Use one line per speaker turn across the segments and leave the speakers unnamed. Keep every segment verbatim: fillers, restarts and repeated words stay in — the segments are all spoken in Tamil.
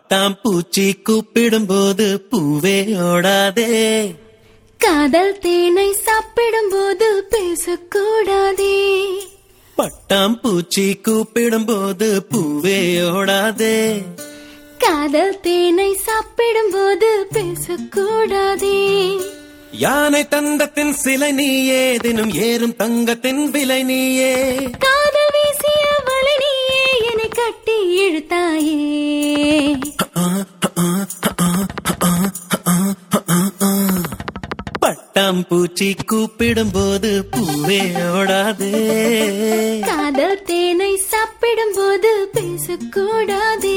பட்டாம்பூச்சி கூப்பிடும் போது பூவே ஓடாதே.
காதல் தேனை சாப்பிடும் போது பேசக்கூடாதே.
பட்டாம்பூச்சி கூப்பிடும் போது பூவே ஓடாதே.
காதல் தேனை சாப்பிடும் போது பேசக்கூடாதே.
யானை தந்தத்தின் சிலை நீயே, தினம் ஏறும் தங்கத்தின் விலை நீயே.
காதல் வீசிய வலை நீயே, என்னை கட்டி இழுத்தாயே.
பட்டாம்பூச்சி கூப்பிடும் போது பூவே ஓடாதே.
காதல் தேனை சாப்பிடும் போது பேசக்கூடாதே.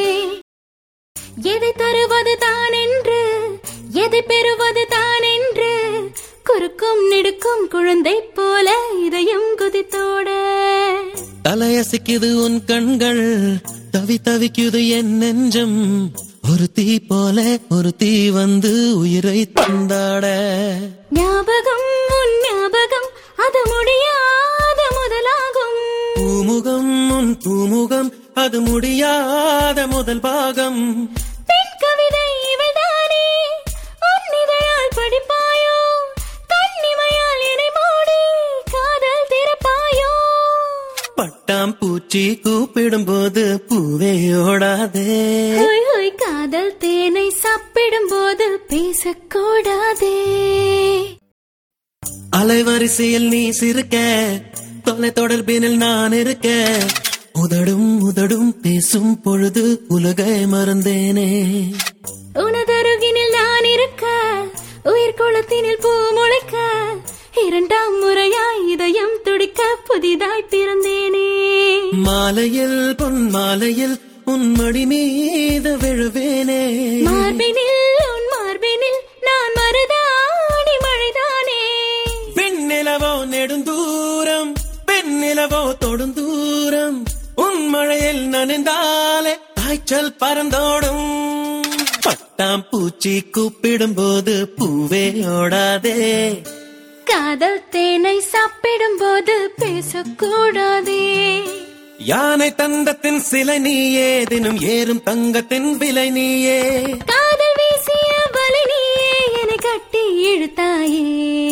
எதை தருவது தான் என்று, எதை பெறுவது தான் என்று, குறுக்கும் நெடுக்கும் குழந்தை போல இதயம் குதித்தோட.
தலையசிக்குது உன் கண்கள், தவி தவிக்குது என் நெஞ்சம். ஒரு தீ போல ஒரு தீ வந்து உயிரை தந்தாட.
ஞாபகம் உன் ஞாபகம், அது முடியாத முதலாகும்.
பூமுகம் உன் பூமுகம், அது முடியாத முதல் பாகம்.
பெண் கவிதை இவைதானே, உன் இதழால் படிப்பாயோ, கண்ணிமையால் என்னை மூடி காதல் திறப்பாயோ.
பட்டாம்பூச்சி கூப்பிடும் போது பூவே ஓடாதே.
ஹோய் ஹோய், காதல் தேனை சாப்பிடும் போது பேசக்கூடாதே.
அலைவரிசையில் நீ சிரிக்க, தொலை தொடர்பினில் நான் இருக்க. உதடும் உதடும் பேசும் பொழுது உலகை மறந்தேனே.
உனதருகினில் நான் இருக்க, உயிர் குளத்தினில் பூ முளைக்க. இரண்டாம் முறையாய் இதயம் துடிக்க புதிதாய் பிறந்தேனே.
மாலையில் பொன் மாலையில் உன் மடி மீது விழுவேனே.
மார்பினில் உன் மார்பினில் நான் மருதாணி மழைதானே.
பெண்ணிலவோ நெடுந்தூரம், பெண்ணிலவோ தொடுந்தூரம். உன் மழையில் நனைந்தாலே காய்ச்சல் பறந்தோடும். பட்டாம்பூச்சி கூப்பிடும் போது பூவே ஓடாதே.
காதல் தேனை சாப்பிடும் போது பேசக்கூடாதே.
யானை தந்தத்தின் சிலை நீயே, தினம் ஏறும் தங்கத்தின் விலை நீயே.
காதல் வீசிய வலை நீயே, என்னை கட்டி இழுத்தாயே.